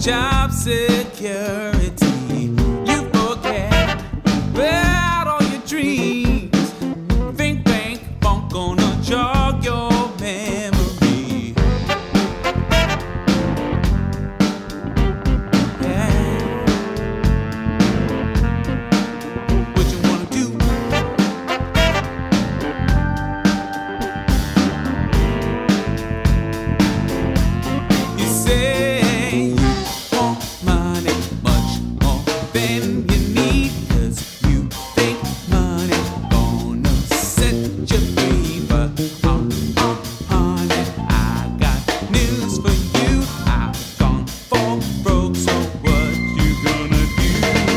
job security. You forget about all your dreams. Think bank funk gonna jog your memory. Yeah. What you wanna do? You say you want money much more than you need, 'cause you think money gonna set you free. But honey, I got news for you. I've gone for broke, so what you gonna do?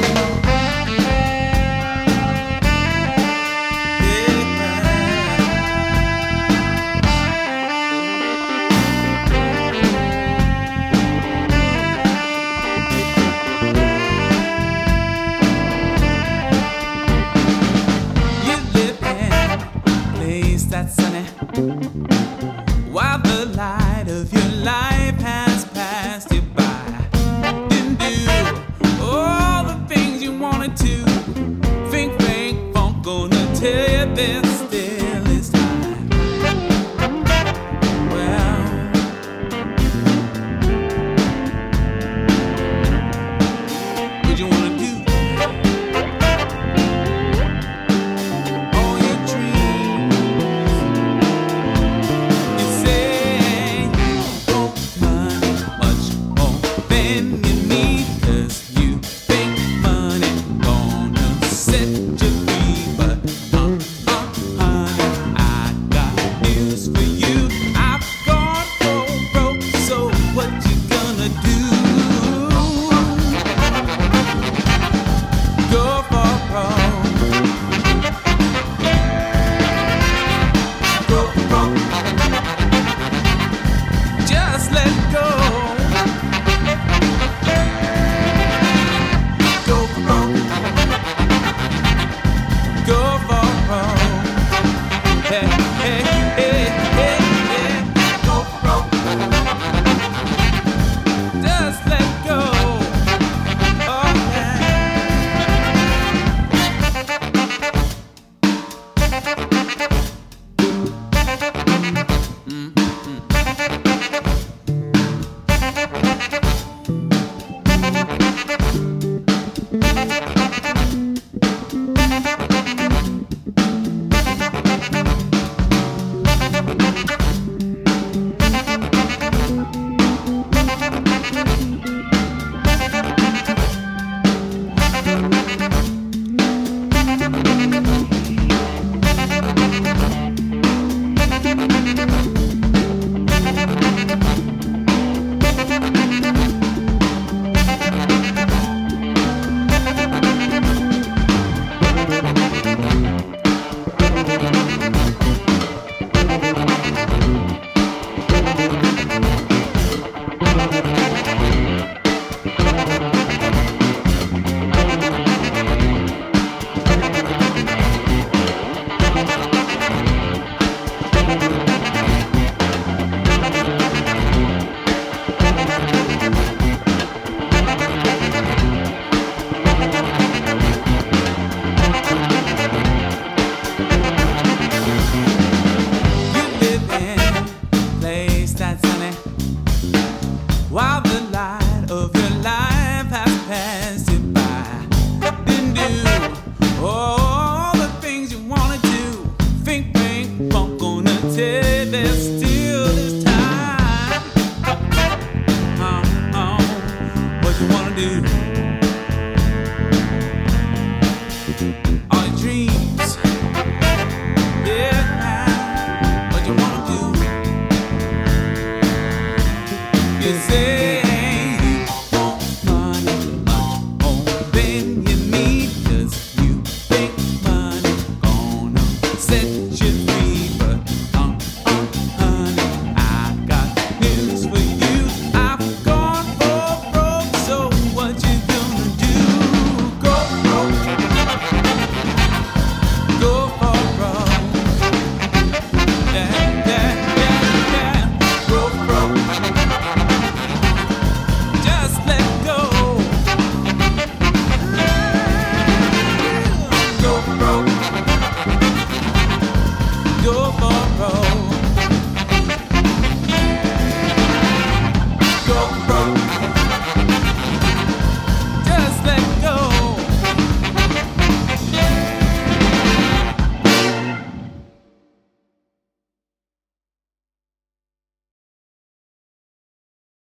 You live in a place that's sunny, while the light of your life has passed you by. Didn't do all the things you wanted to. Think funk gonna tell you this still is time. Well, what you wanna do? All your dreams. You say you want money much more than you need, 'cause you think money gonna set you free. But honey, I got news for you. I've gone for broke, so what you gonna do? Go for broke. Go for broke. Just let go. Go for broke. Go for broke. Hey, hey, hey, hey, hey. Go for broke. Just let go. Oh, yeah. You live in a place that's sunny, while the light of your life has passed you by. Didn't do all the things you wanted to. Think funk gonna tell you there's still this time. What you wanna do?